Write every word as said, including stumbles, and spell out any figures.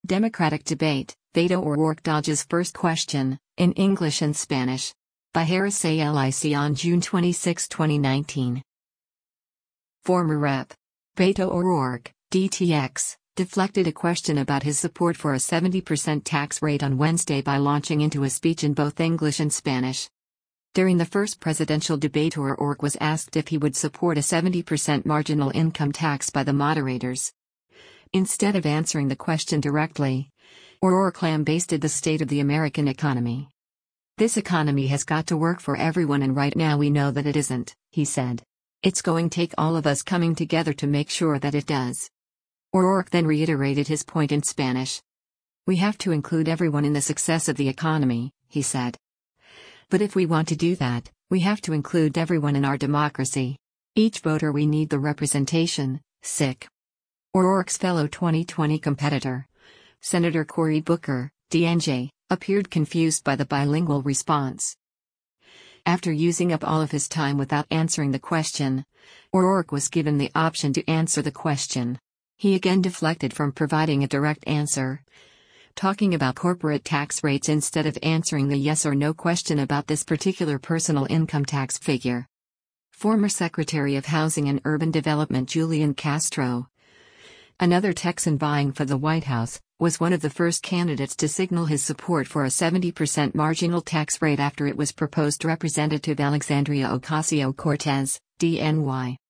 Democratic debate, Beto O'Rourke dodges first question, in English and Spanish. By Harris A L I C on June twenty-sixth, twenty nineteen. Former Representative Beto O'Rourke, D T X, deflected a question about his support for a seventy percent tax rate on Wednesday by launching into a speech in both English and Spanish. During the first presidential debate, O'Rourke was asked if he would support a seventy percent marginal income tax by the moderators. Instead of answering the question directly, O'Rourke lambasted the state of the American economy. "This economy has got to work for everyone, and right now we know that it isn't," he said. "It's going to take all of us coming together to make sure that it does." O'Rourke then reiterated his point in Spanish. "We have to include everyone in the success of the economy," he said. "But if we want to do that, we have to include everyone in our democracy. Each voter, we need the representation." Sick. O'Rourke's fellow twenty twenty competitor, Senator Cory Booker, D N J, appeared confused by the bilingual response. After using up all of his time without answering the question, O'Rourke was given the option to answer the question. He again deflected from providing a direct answer, talking about corporate tax rates instead of answering the yes or no question about this particular personal income tax figure. Former Secretary of Housing and Urban Development Julian Castro, another Texan vying for the White House, was one of the first candidates to signal his support for a seventy percent marginal tax rate after it was proposed. Representative Alexandria Ocasio-Cortez, D N Y,